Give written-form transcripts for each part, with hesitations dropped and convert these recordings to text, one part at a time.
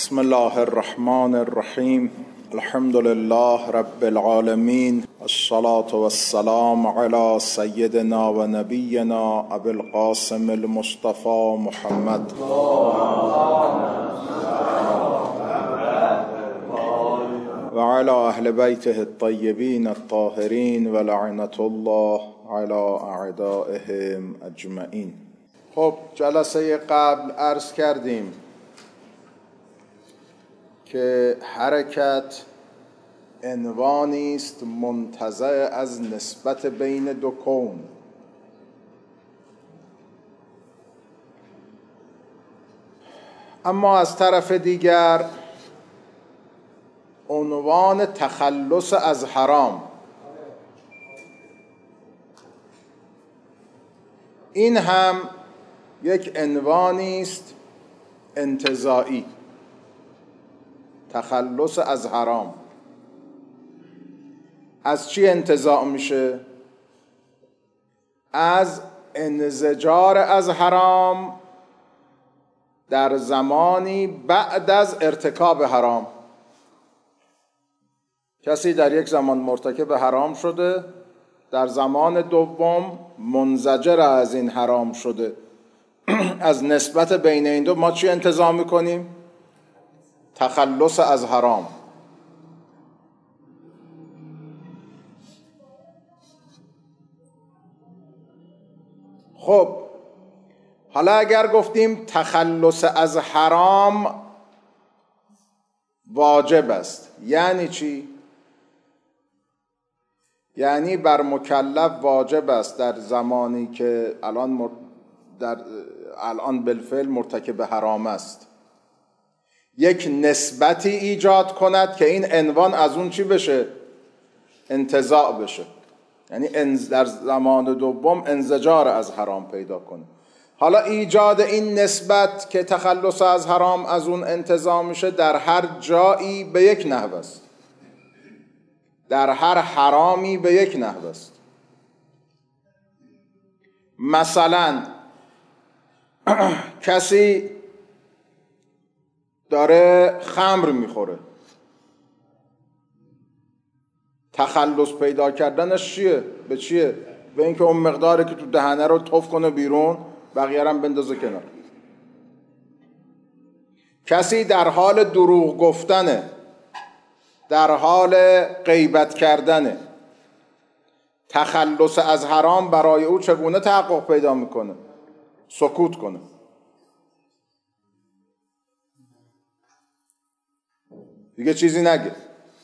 بسم الله الرحمن الرحیم. الحمد لله رب العالمین، الصلاة والسلام علی سیدنا و نبینا ابی القاسم المصطفى محمد و علی اهل بیته الطیبین الطاهرین و لعنة الله علی اعدائهم اجمعین. خب جلسه قبل عرض کردیم که حرکت عنوانی است منتزع از نسبت بین دو کون. اما از طرف دیگر عنوان تخلص از حرام، این هم یک عنوانی است انتزاعی. تخلص از حرام از چی انتزاع میشه؟ از انزجار از حرام در زمانی بعد از ارتکاب حرام. کسی در یک زمان مرتکب حرام شده، در زمان دوم منزجر از این حرام شده. از نسبت بین این دو ما چی انتزاع میکنیم؟ تخلص از حرام. خب حالا اگر گفتیم تخلص از حرام واجب است، یعنی چی؟ یعنی بر مکلف واجب است در زمانی که الان بالفعل مرتکب حرام است، یک نسبتی ایجاد کند که این عنوان از اون چی بشه؟ انتزاع بشه. یعنی در زمان دوم انزجار از حرام پیدا کنه. حالا ایجاد این نسبت که تخلص از حرام از اون انتزاع میشه در هر جایی به یک نحو است، در هر حرامی به یک نحو است. مثلا کسی داره خمر میخوره، تخلص پیدا کردنش چیه؟ به چیه؟ به اینکه اون مقداری که تو دهنه رو تف کنه بیرون، بقیه هم بندازه کنار. کسی در حال دروغ گفتنه، در حال غیبت کردنه، تخلص از حرام برای او چگونه تحقق پیدا میکنه؟ سکوت کنه. دیگه چیزی نگه.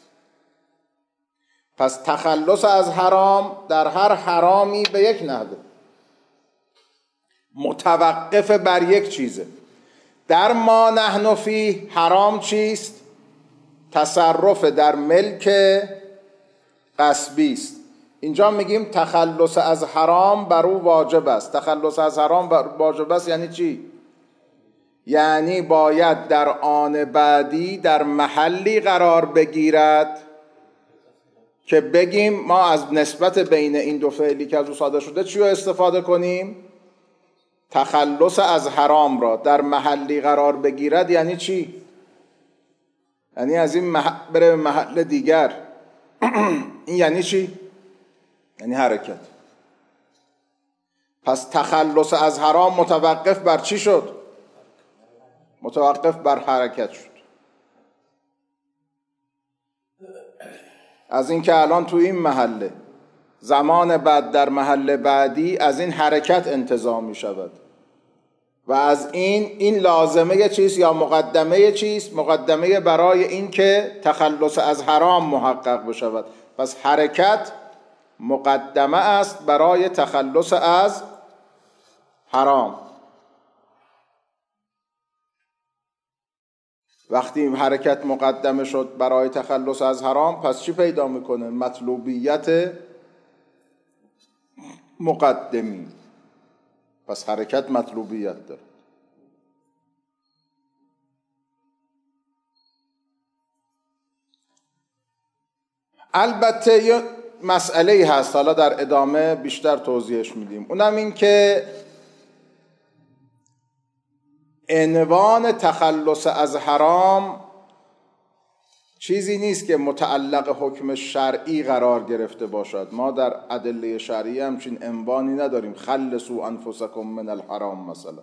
پس تخلص از حرام در هر حرامی به یک نحوه، متوقف بر یک چیزه. در ما نحن فیه حرام چیست؟ تصرف در ملک غصبی است. اینجا میگیم تخلص از حرام بر او واجب است. تخلص از حرام بر واجب است یعنی چی؟ یعنی باید در آن بعدی در محلی قرار بگیرد که بگیم ما از نسبت بین این دو فعلی که از او صادر شده چی رو استفاده کنیم؟ تخلص از حرام را. در محلی قرار بگیرد یعنی چی؟ یعنی از این محل بره به محل دیگر. این یعنی چی؟ یعنی حرکت. پس تخلص از حرام متوقف بر چی شد؟ متوقف بر حرکت شد. از این که الان تو این محله، زمان بعد در محل بعدی از این حرکت انتزاع می شود و از این لازمه چیست یا مقدمه چیست؟ مقدمه برای این که تخلص از حرام محقق بشود. پس حرکت مقدمه است برای تخلص از حرام. وقتی حرکت مقدمه شد برای تخلص از حرام، پس چی پیدا میکنه؟ مطلوبیت مقدمی. پس حرکت مطلوبیت داره. البته یه مسئله هست، حالا در ادامه بیشتر توضیحش میدیم. اونم این که عنوان تخلص از حرام چیزی نیست که متعلق حکم شرعی قرار گرفته باشد. ما در ادله شرعی همچین عنوانی نداریم، خلصوا انفسکم من الحرام مثلا.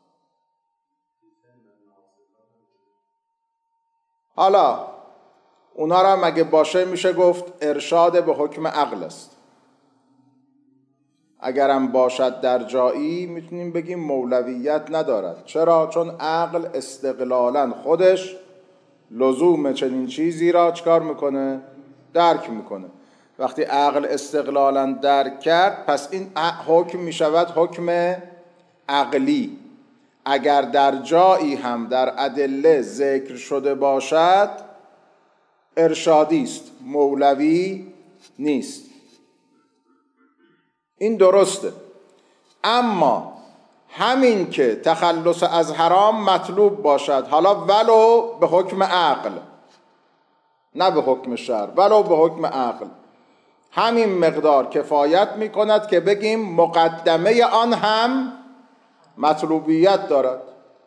حالا اونا را مگه باشه میشه گفت ارشاد به حکم عقل است. اگرم باشد در جایی میتونیم بگیم مولویت ندارد. چرا؟ چون عقل استقلالا خودش لزوم چنین چیزی را چکار میکنه؟ درک میکنه. وقتی عقل استقلالا درک کرد پس این حکم میشود حکم عقلی. اگر در جایی هم در ادله ذکر شده باشد ارشادی است، مولوی نیست. این درسته. اما همین که تخلص از حرام مطلوب باشد، حالا ولو به حکم عقل، نه به حکم شرع، ولو به حکم عقل، همین مقدار کفایت می کند که بگیم مقدمه آن هم مطلوبیت دارد.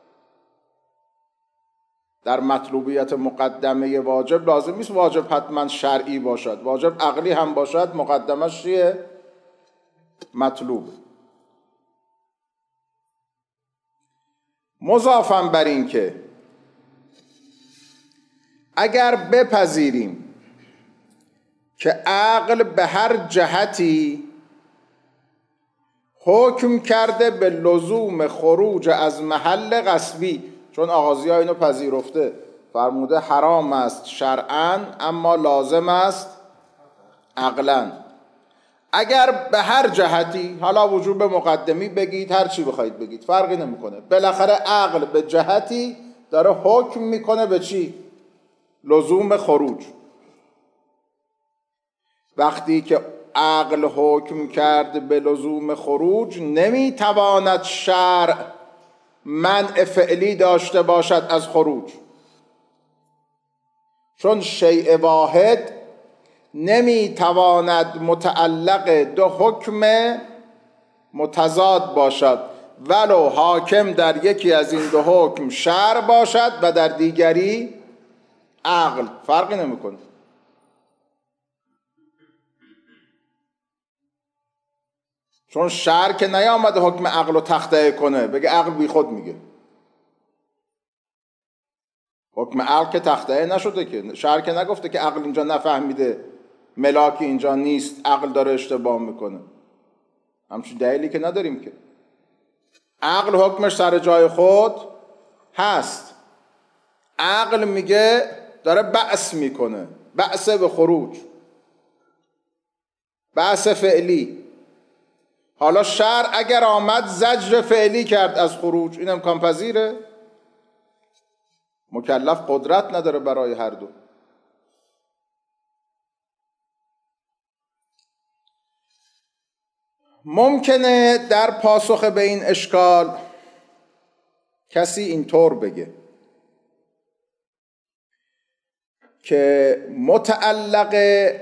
در مطلوبیت مقدمه واجب لازم نیست واجب حتما شرعی باشد، واجب عقلی هم باشد، مقدمش چیه؟ مطلوب. مضافاً بر این که اگر بپذیریم که عقل به هر جهتی حکم کرده به لزوم خروج از محل غصبی، چون آغازی ها اینو پذیرفته، فرموده حرام است شرعاً اما لازم است عقلاً، اگر به هر جهتی، حالا وجوب مقدمی بگید هر چی بخواید بگید فرقی نمیکنه، بالاخره عقل به جهتی داره حکم میکنه به چی؟ لزوم خروج. وقتی که عقل حکم کرد به لزوم خروج نمیتواند شرع منع فعلی داشته باشد از خروج، چون شیء واحد نمیتواند متعلق دو حکم متضاد باشد ولو حاکم در یکی از این دو حکم شرع باشد و در دیگری عقل، فرقی نمیکنه. چون شرع که نیامده حکم عقل رو تخطئه کنه بگه عقل بی خود میگه، حکم عقل که تخطئه نشده، که شرع که نگفته که عقل اینجا نفهمیده، ملاکی اینجا نیست، عقل داره اشتباه میکنه. همچین دلیلی که نداریم که. عقل حکمش سر جای خود هست. عقل میگه داره بأس میکنه، بأس به خروج، بأس فعلی. حالا شرع اگر آمد زجر فعلی کرد از خروج، این امکان پذیره؟ مکلف قدرت نداره برای هر دو. ممکنه در پاسخ به این اشکال کسی اینطور بگه که متعلق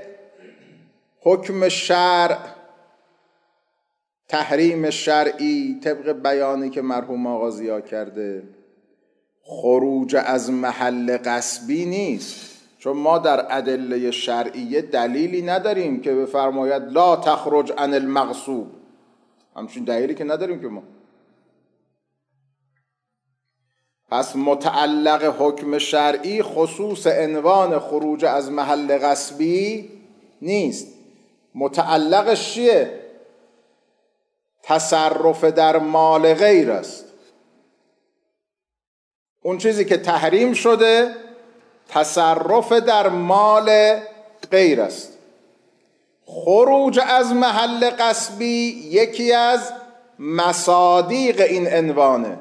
حکم شرع، تحریم شرعی طبق بیانی که مرحوم آقا ضیا کرده، خروج از محل غصبی نیست. چون ما در ادله شرعیه دلیلی نداریم که بفرماید لا تخرج عن المغصوب، همچین دلیلی که نداریم که ما. پس متعلق حکم شرعی خصوص عنوان خروج از محل غصبی نیست. متعلقش چیه؟ تصرف در مال غیر است. اون چیزی که تحریم شده تصرف در مال غیر است. خروج از محل غصبی یکی از مصادیق این عنوانه.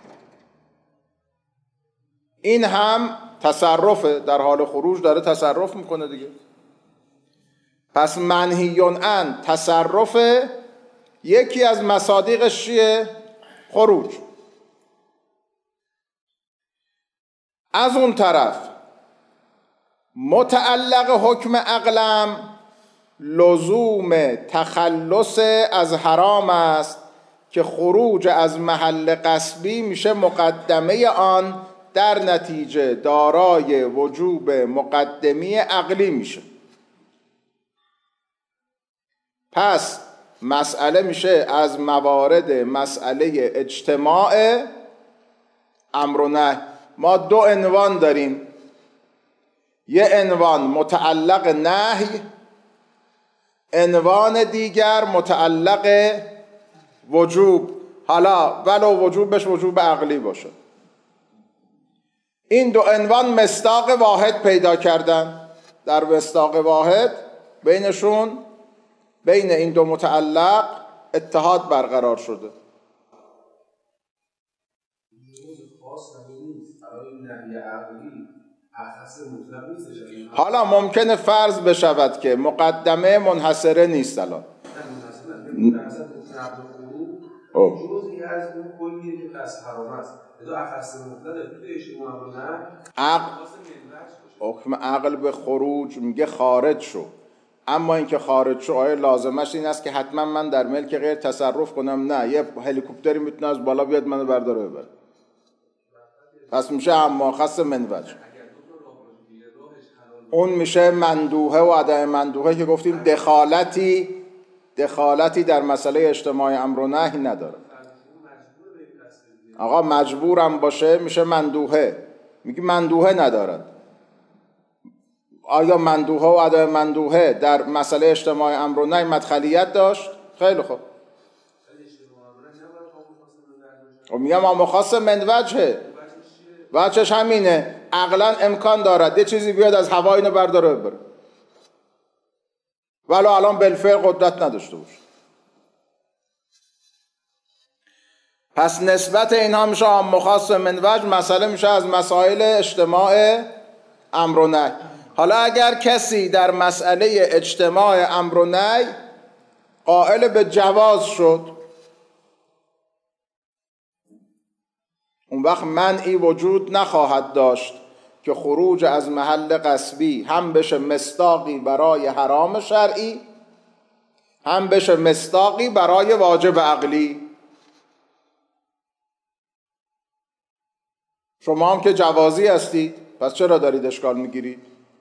این هم تصرف، در حال خروج داره تصرف میکنه دیگه. پس منهیون عن تصرف یکی از مصادیقش چیه؟ خروج. از اون طرف متعلق حکم عقلم لزوم تخلص از حرام است که خروج از محل غصبی میشه مقدمه آن، در نتیجه دارای وجوب مقدمی عقلی میشه. پس مسئله میشه از موارد مسئله اجتماع امر و نهی. ما دو عنوان داریم، یه عنوان متعلق نهی، عنوان دیگر متعلق وجوب، حالا ولو وجوبش وجوب عقلی باشه. این دو عنوان مصداق واحد پیدا کردن، در مصداق واحد بینشون، بین این دو متعلق اتحاد برقرار شده. حالا ممکنه فرض بشود که مقدمه منحصره نیست. الان جزئی از اون کلیه که قصد حرام است. اذا اخص مطلق تو اجتماع رو حکم عقل به خروج میگه خارج شو، اما اینکه خارج شو آیا لازمش این است که حتما من در ملک غیر تصرف کنم؟ نه، یه هلیکوپتری میتونه از بالا بیاد منو برداره ببره. پس میشه اما خاص من وجه. اون میشه مندوحه و عدم مندوحه که گفتیم دخالتی در مسئله اجتماع امر و نهی نداره. آقا مجبورم باشه میشه مندوحه، میگی مندوحه ندارد. آیا مندوحه و عدم مندوحه در مسئله اجتماع امر و نهی مدخلیت داشت؟ خیلی خوب. میگم اما خاص من وجهه، وجهش همینه، عقلا امکان دارد یه چیزی بیاد از هوا اینو برداره ببره، ولو الان بالفعل قدرت نداشته باشه. پس نسبت اینها میشه عام خاص من وجه، مسئله میشه از مسائل اجتماع امر و نهی. حالا اگر کسی در مسئله اجتماع امر و نهی قائل به جواز شد، اون وقت منعی وجود نخواهد داشت که خروج از محل غصبی هم بشه مصداقی برای حرام شرعی، هم بشه مصداقی برای واجب عقلی. شما هم که جوازی هستید، پس چرا دارید اشکال میگیرید؟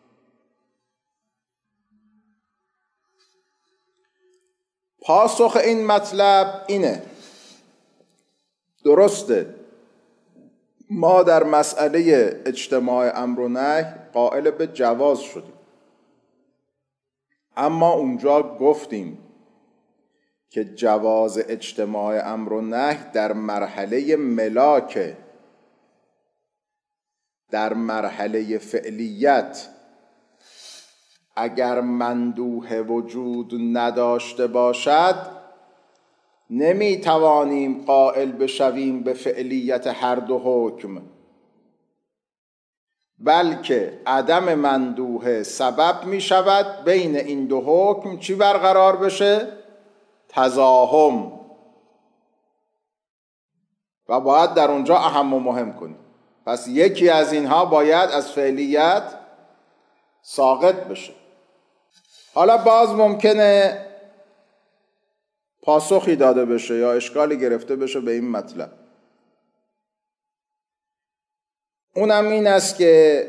پاسخ این مطلب اینه، درسته ما در مسئله اجتماع امر و نهی قائل به جواز شدیم، اما اونجا گفتیم که جواز اجتماع امر و نهی در مرحله ملاکه، در مرحله فعلیت اگر مندوحه وجود نداشته باشد نمی توانیم قائل بشویم به فعلیت هر دو حکم، بلکه عدم مندوحه سبب می شود بین این دو حکم چی برقرار بشه؟ تزاحم. و باید در اونجا اهم و مهم کنیم. پس یکی از اینها باید از فعلیت ساقط بشه. حالا باز ممکنه پاسخی داده بشه یا اشکالی گرفته بشه به این مطلب. اونم این است که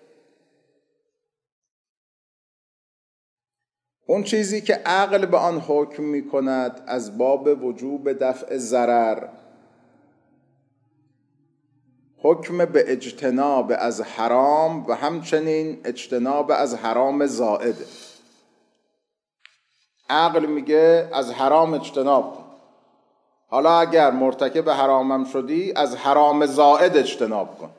اون چیزی که عقل به آن حکم می کند از باب وجوب دفع ضرر، حکم به اجتناب از حرام و همچنین اجتناب از حرام زائده. عقل میگه از حرام اجتناب کن، حالا اگر مرتکب حرامم شدی از حرام زائد اجتناب کن.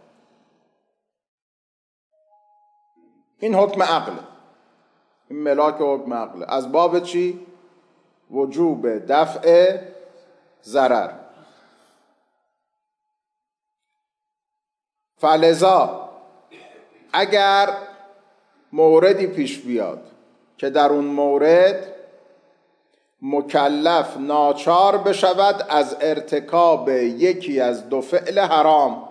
این حکم عقله، این ملاک حکم عقله. از باب چی؟ وجوب دفع ضرر. فلذا اگر موردی پیش بیاد که در اون مورد مکلف ناچار بشود از ارتکاب یکی از دو فعل حرام،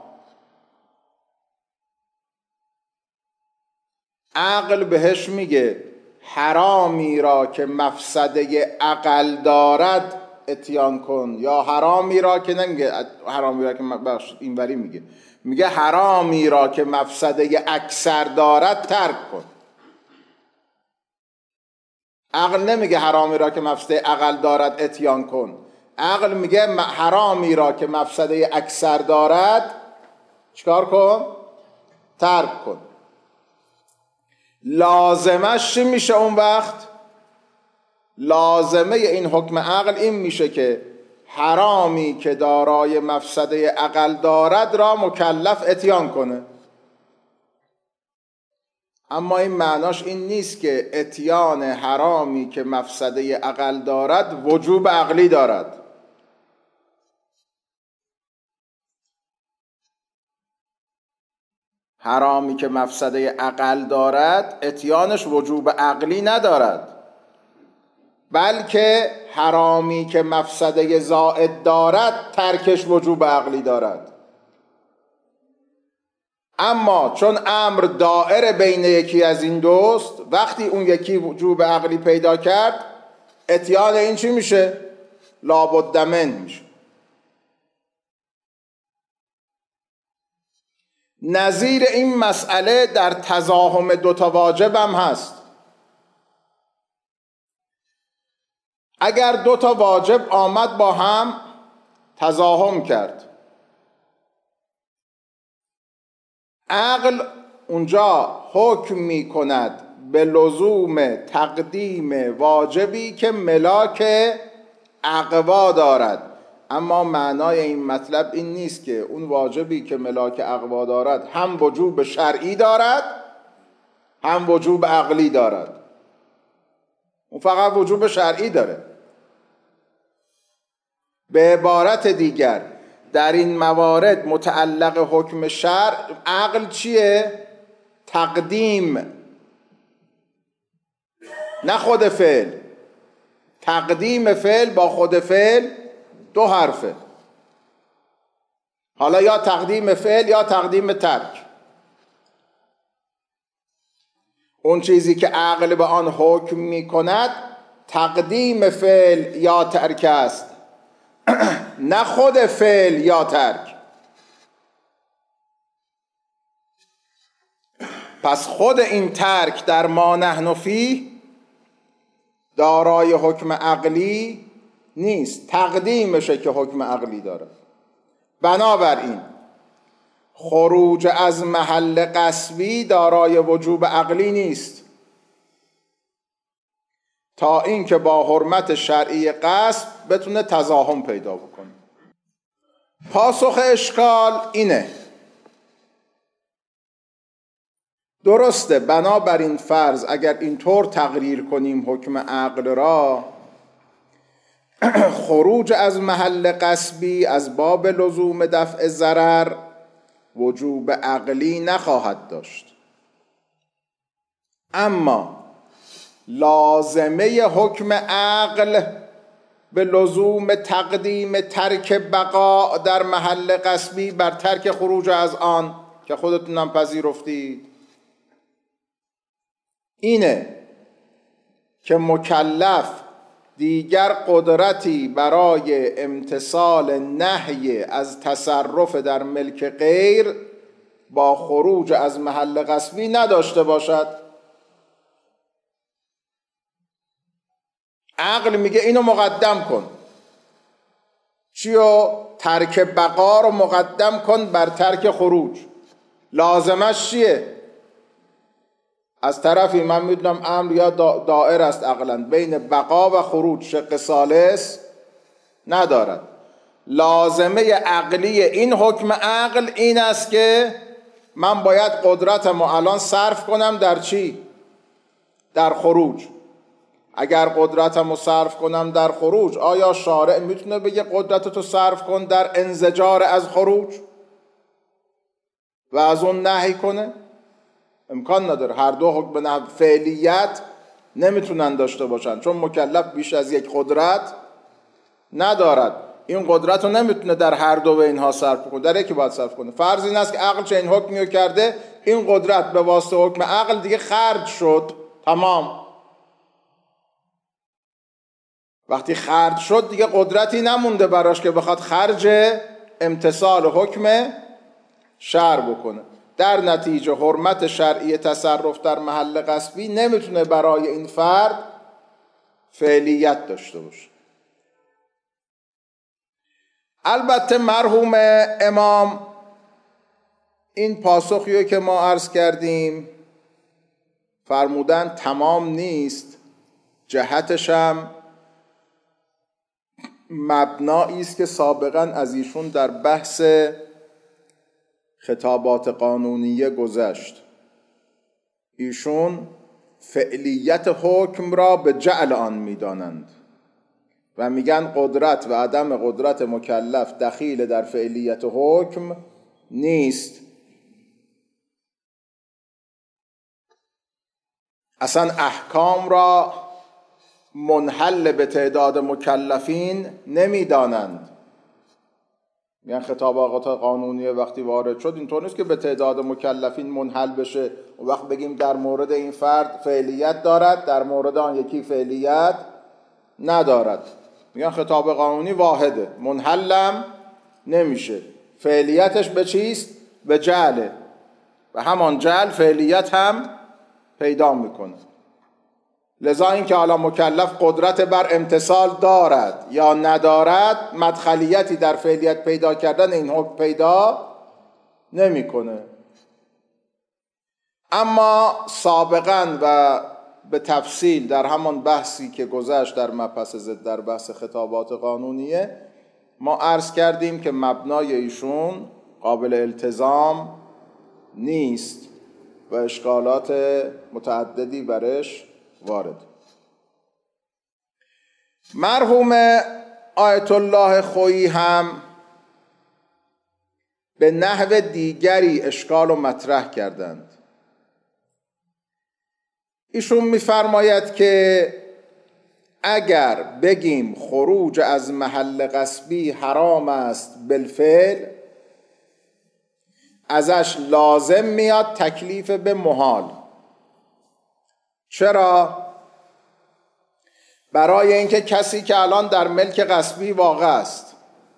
عقل بهش میگه حرامی را که مفسده عقل دارد اتیان کن، یا حرامی را که نمیگه حرامی را که اینوری میگه حرامی را که مفسده اکثر دارد ترک کن. عقل نمیگه حرامی را که مفسده اقل دارد اتیان کن، عقل میگه حرامی را که مفسده اکثر دارد چیکار کن؟ ترک کن. لازمش چی میشه اون وقت؟ لازمه این حکم عقل این میشه که حرامی که دارای مفسده اقل دارد را مکلف اتیان کنه. اما این معناش این نیست که اتیان حرامی که مفسده اقل دارد وجوب عقلی دارد. حرامی که مفسده اقل دارد اتیانش وجوب عقلی ندارد، بلکه حرامی که مفسده زائد دارد ترکش وجوب عقلی دارد. اما چون امر دائر بین یکی از این دوست، وقتی اون یکی وجوب عقلی پیدا کرد اتیان این چی میشه؟ لابد من میشه. نظیر این مسئله در تزاحم دوتا واجب هم هست. اگر دوتا واجب آمد با هم تزاحم کرد، عقل اونجا حکم می کند به لزوم تقدیم واجبی که ملاک اقوا دارد. اما معنای این مطلب این نیست که اون واجبی که ملاک اقوا دارد هم وجوب شرعی دارد هم وجوب عقلی دارد. اون فقط وجوب شرعی داره. به عبارت دیگر در این موارد متعلق حکم شرع عقل چیه؟ تقدیم، نه خود فعل. تقدیم فعل با خود فعل دو حرفه. حالا یا تقدیم فعل یا تقدیم ترک. اون چیزی که عقل به آن حکم می کند تقدیم فعل یا ترک است، نه خود فعل یا ترک. پس خود این ترک در ما نحن فیه دارای حکم عقلی نیست، تقدیمشه که حکم عقلی داره. بنابراین خروج از محل غصبی دارای وجوب عقلی نیست تا اینکه با حرمت شرعی غصب بتونه تزاحم پیدا بکنه. پاسخ اشکال اینه: درسته، بنابراین فرض اگر اینطور تقریر کنیم حکم عقل را، خروج از محل غصبی از باب لزوم دفع ضرر وجوب عقلی نخواهد داشت. اما لازمه حکم عقل به لزوم تقدیم ترک بقا در محل غصبی بر ترک خروج از آن که خودتونم پذیرفتید اینه که مکلف دیگر قدرتی برای امتثال نهی از تصرف در ملک غیر با خروج از محل غصبی نداشته باشد. عقل میگه اینو مقدم کن. چیو؟ ترک بقا رو مقدم کن بر ترک خروج. لازمش چیه؟ از طرفی من میدونم امر یا دائر است عقلا بین بقا و خروج، شق ثالث ندارد. لازمه عقلی این حکم عقل این است که من باید قدرتم رو الان صرف کنم در چی؟ در خروج. اگر قدرتم رو صرف کنم در خروج، آیا شارع میتونه بگه قدرتتو صرف کن در انزجار از خروج و از اون نهی کنه؟ امکان نداره. هر دو حکم فعلیت نمیتونن داشته باشن، چون مکلف بیش از یک قدرت ندارد. این قدرت رو نمیتونه در هر دو به اینها صرف کنه، در یکی باید صرف کنه. فرض این است که عقل چه این حکمی رو کرده، این قدرت به واسطه حکم عقل دیگه خرج شد، تمام. وقتی خرج شد دیگه قدرتی نمونده براش که بخواد خرج امتثال حکم شرع بکنه. در نتیجه حرمت شرعی تصرف در محل غصبی نمیتونه برای این فرد فعلیت داشته باشه. البته مرحوم امام این پاسخیه که ما عرض کردیم فرمودن تمام نیست، جهتش هم مبنایی است که سابقا از ایشون در بحث خطابات قانونیه گذشت. ایشون فعلیت حکم را به جعل آن می‌دانند و میگن قدرت و عدم قدرت مکلف دخیل در فعلیت حکم نیست. اصلا احکام را منحل به تعداد مکلفین نمیدانند. میگن خطابات قانونیه وقتی وارد شد اینطور نیست که به تعداد مکلفین منحل بشه و وقت بگیم در مورد این فرد فعلیت دارد، در مورد آن یکی فعلیت ندارد. میگن خطاب قانونی واحده، منحلم نمیشه. فعلیتش به چیست؟ به جعله و همان جعل فعلیت هم پیدا میکنه. لذا این که حالا مکلف قدرت بر امتثال دارد یا ندارد مدخلیتی در فعلیت پیدا کردن این حکم پیدا نمیکنه. اما سابقا و به تفصیل در همان بحثی که گذشت در مبحث ضد در بحث خطابات قانونیه ما عرض کردیم که مبنای ایشون قابل التزام نیست و اشکالات متعددی برش وارد. مرحوم آیت الله خویی هم به نحو دیگری اشکال و مطرح کردند. ایشون می‌فرماید که اگر بگیم خروج از محل غصبی حرام است بالفعل، ازش لازم میاد تکلیف به محال. چرا؟ برای اینکه کسی که الان در ملک غصبی واقع است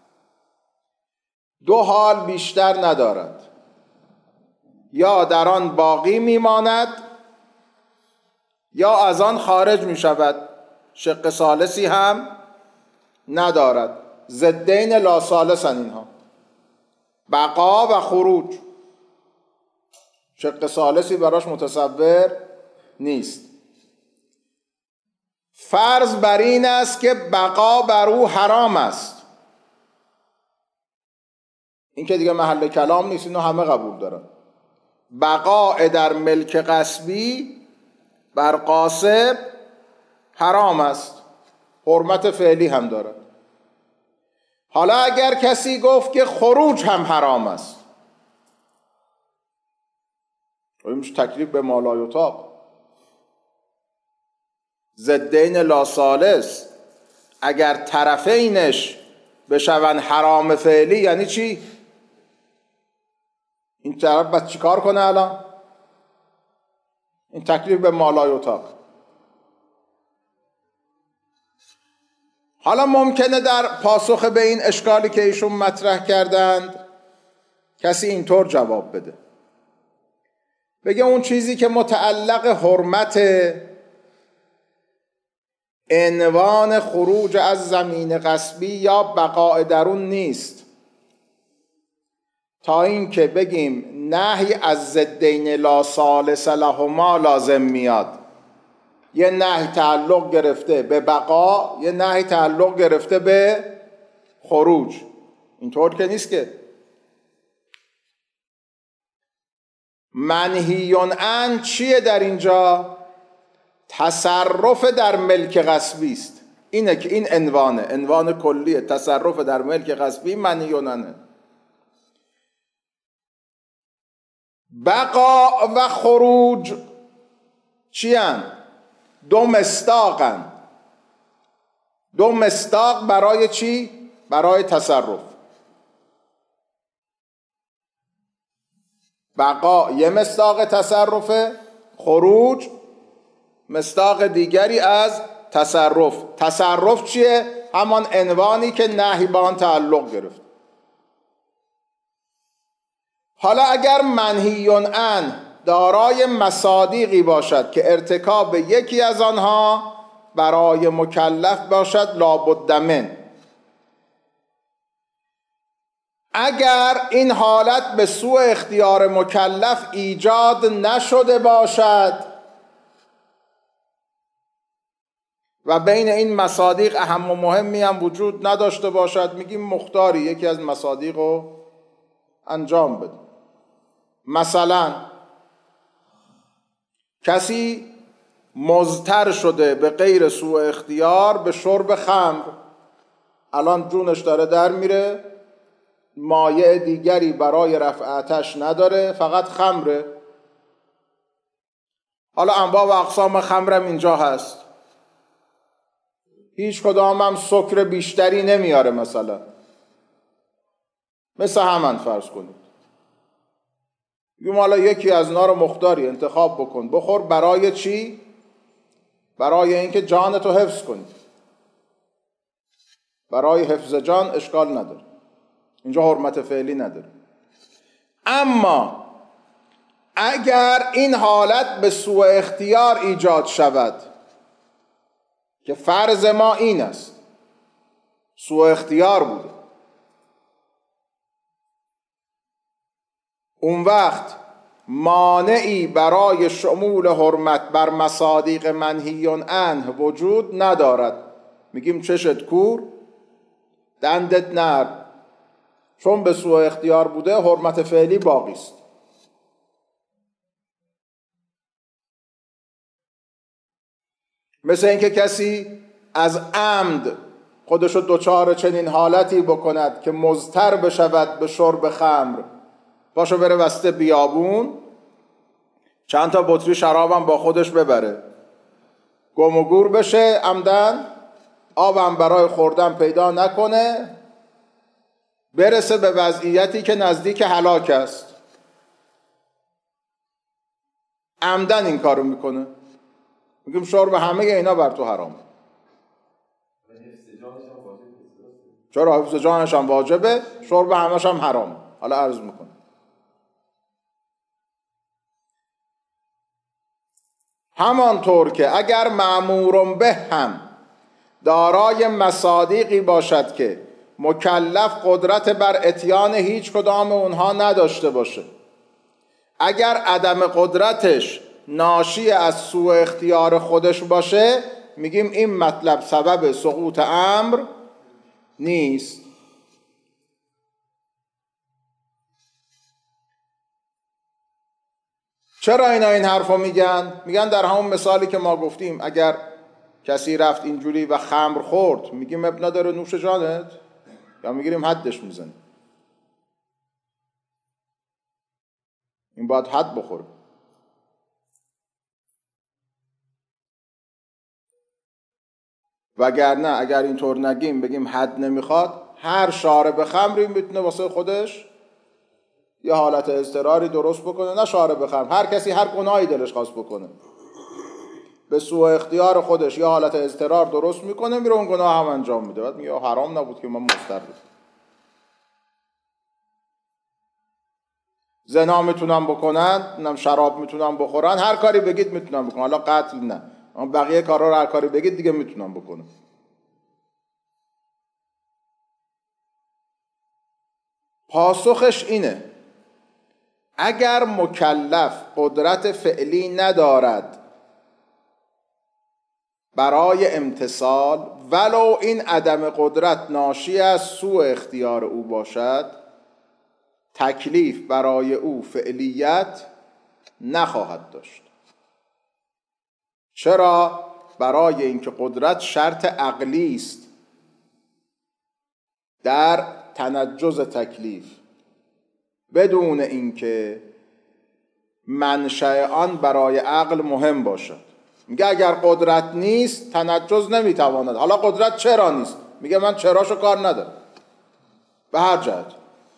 دو حال بیشتر ندارد، یا در آن باقی میماند یا از آن خارج میشود، شق ثالثی هم ندارد. ضدین لا ثالثن اینها، بقا و خروج، شق ثالثی براش متصور نیست. فرض بر این است که بقا بر او حرام است، این که دیگه محل کلام نیست، اینو همه قبول دارن. بقا در ملک غصبی بر غاصب حرام است، حرمت فعلی هم دارد. حالا اگر کسی گفت که خروج هم حرام است، این میشه تکلیف به ما لا یطاق. ضدین لا ثالث اگر طرفینش بشون حرام فعلی یعنی چی؟ این طرف باید چی کار کنه الان؟ این تکلیف به ما لا یطاق. حالا ممکنه در پاسخ به این اشکالی که ایشون مطرح کردند کسی اینطور جواب بده، بگه اون چیزی که متعلق حرمت عنوان خروج از زمین غصبی یا بقاء درون نیست، تا این که بگیم نهی از ضدین لا ثالث لهما لازم میاد. یه نهی تعلق گرفته به بقا، یه نهی تعلق گرفته به خروج. اینطور که نیست که. منهیون عن چیه در اینجا؟ تصرف در ملک غصبی است. اینه که این عنوان کلیه، تصرف در ملک غصبی منهیون عنه. بقا و خروج چی هن؟ دو مصداقن. دو مصداق برای چی؟ برای تصرف. بقا یه مصداق تصرفه، خروج مصداق دیگری از تصرف چیه؟ همان عنوانی که نهی به آن تعلق گرفت. حالا اگر منهی عنه دارای مصادیقی باشد که ارتکاب یکی از آنها برای مکلف باشد لابد من، اگر این حالت به سوء اختیار مکلف ایجاد نشده باشد و بین این مصادیق اهم و مهمی هم وجود نداشته باشد، میگیم مختاری یکی از مصادیق رو انجام بده. مثلا کسی مضطر شده به غیر سوء اختیار به شرب خمر، الان جونش داره در میره، مایع دیگری برای رفع آتش نداره، فقط خمره. حالا انواع و اقسام خمرم اینجا هست، هیچ کدام هم سکر بیشتری نمیاره، مثل همن فرض کنید. حالا یکی از اینا رو مختاری انتخاب بکن بخور. برای چی؟ برای اینکه جانتو حفظ کنی. برای حفظ جان اشکال نداره، اینجا حرمت فعلی نداره. اما اگر این حالت به سوء اختیار ایجاد شود، که فرض ما این است سوء اختیار بوده، اون وقت مانعی برای شمول حرمت بر مصادیق منهی عنه وجود ندارد. میگیم چشت کور دندت نرم، چون به سوء اختیار بوده حرمت فعلی باقی است. مثل اینکه کسی از عمد خودشو دچار چنین حالتی بکند که مضطر بشود به شرب خمر، پاشو بره وسط بیابون چند تا بطری شرابم با خودش ببره، گم و گور بشه عمدن، آبم برای خوردن پیدا نکنه، برسه به وضعیتی که نزدیک هلاک است، عمدن این کارو میکنه. میگیم شرب همه اینا بر تو حرامه. چرا؟ حفظ جانش هم واجبه، شرب همش هم حرامه. حالا عرض میکنه همانطور که اگر مأمور به هم دارای مصادیقی باشد که مکلف قدرت بر اتیان هیچ کدام اونها نداشته باشه، اگر عدم قدرتش ناشی از سوء اختیار خودش باشه، میگیم این مطلب سبب سقوط امر نیست. چرا اینا این حرفو میگن؟ میگن در همون مثالی که ما گفتیم، اگر کسی رفت اینجوری و خمر خورد، میگیم اب نداره نوش جانت، یا میگیریم حدش میزنیم؟ این باید حد بخوره. وگرنه اگر اینطور نگیم بگیم حد نمیخواد، هر شارب خمری میتونه واسه خودش یه حالت اضطراری درست بکنه. نه شارب خمر، هر کسی هر گناهی دلش خواست بکنه به سوء اختیار خودش یه حالت اضطرار درست میکنه، میره اون گناه هم انجام میده، بعد میگه حرام نبود که من مضطر بودم. زنا میتونن بکنن، شراب میتونن بخورن، هر کاری بگید میتونن بکنن. حالا قتل نه، اما بقیه کارا رو هر کاری بگید دیگه میتونن بکنن. پاسخش اینه اگر مکلف قدرت فعلی ندارد برای امتثال، ولو این عدم قدرت ناشی از سوء اختیار او باشد، تکلیف برای او فعلیت نخواهد داشت. چرا؟ برای اینکه قدرت شرط عقلی است در تنجز تکلیف، بدون اینکه منشأ آن برای عقل مهم باشد. میگه اگر قدرت نیست تنجز نمیتواند. حالا قدرت چرا نیست؟ میگه من چراشو کار ندارم، به هر جهت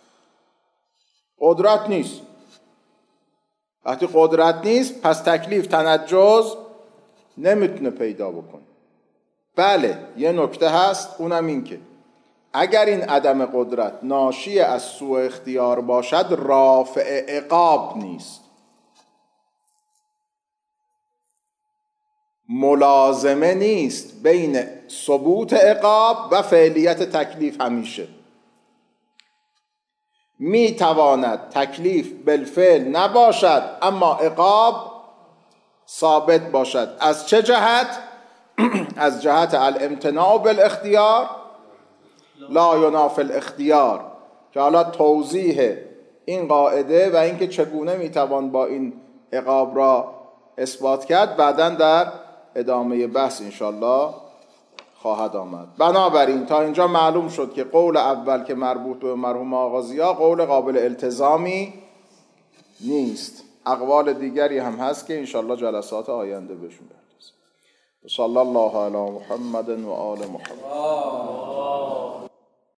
قدرت نیست. وقتی قدرت نیست پس تکلیف تنجز نمیتونه پیدا بکنه. بله یه نکته هست، اونم این که اگر این عدم قدرت ناشی از سوء اختیار باشد رافع عقاب نیست، ملازمه نیست بین ثبوت عقاب و فعلیت تکلیف. همیشه می تواند تکلیف بالفعل نباشد اما عقاب ثابت باشد. از چه جهت؟ از جهت الامتناع بالاختیار لا ینافی الاختیار، که حالا توضیح این قاعده و اینکه چگونه میتوان با این عقاب را اثبات کرد بعداً در ادامه بحث انشالله خواهد آمد. بنابراین تا اینجا معلوم شد که قول اول که مربوط به مرحوم آغازی‌ها قول قابل التزامی نیست. اقوال دیگری هم هست که انشالله جلسات آینده بهشون بپردازیم. صلی الله علی محمد و آل محمد.